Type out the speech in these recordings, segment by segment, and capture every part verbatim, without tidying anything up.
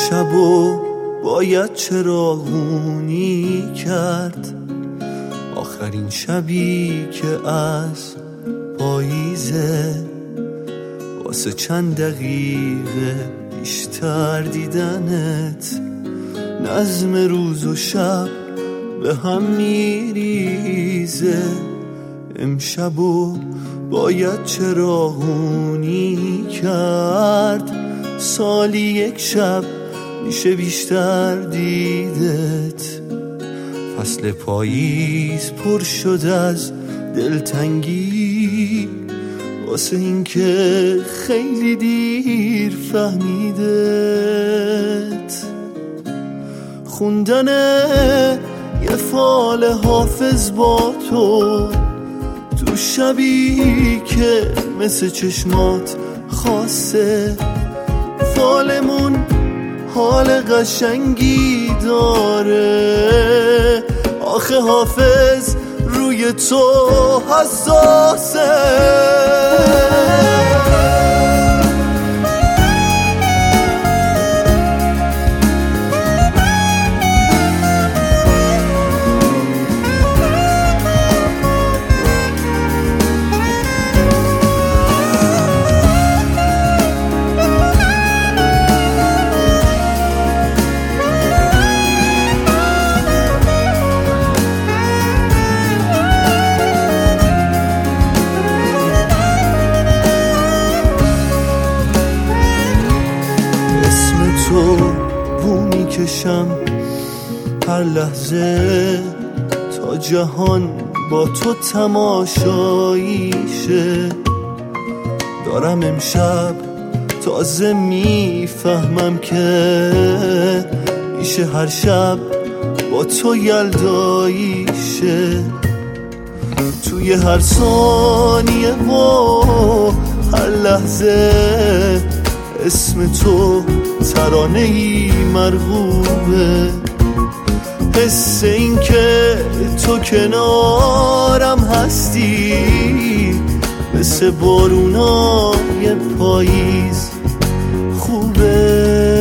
امشبو باید چراغونی کرد، آخرین شبی که از پاییزه، واسه چند دقیقه بیشتر دیدنت، نظم روز و شب به هم میریزه. امشبو باید چراغونی کرد، سالی یک شب میشه بیشتر دیدت. فصل پاییز پر شد از دلتنگی، واسه این که خیلی دیر فهمیدت. خوندن یه فال حافظ با تو تو شبی که مثل چشمات خاصه، فالمون حال قشنگی داره، آخه حافظ روی تو حساسه. تو بو میکشم هر لحظه، تا جهان با تو تماشاییشه. دارم امشب تازه میفهمم که میشه هر شب با تو یلداییشه. توی هر ثانیه و هر لحظه اسم تو ترانه‌ای مرغوبه. حس این که تو کنارم هستی مثل بارونای پاییز خوبه.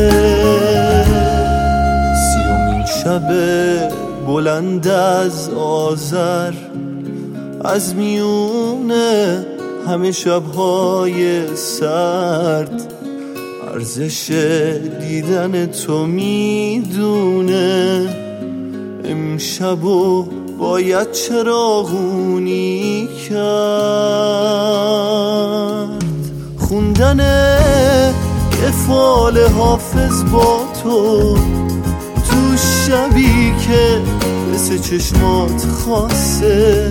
سیومین شب بلند از آذر، از میونه همه شب‌های سرد، ارزش دیدن تو میدونه. امشبو باید چراغونی کرد، خوندن یه فال حافظ با تو تو شبی که مثل چشمات خاصه،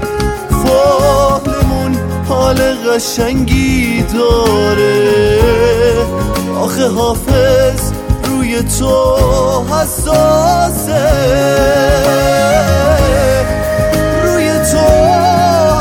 فالمون حال قشنگی داره، آخه حافظ روی تو حساسه، روی تو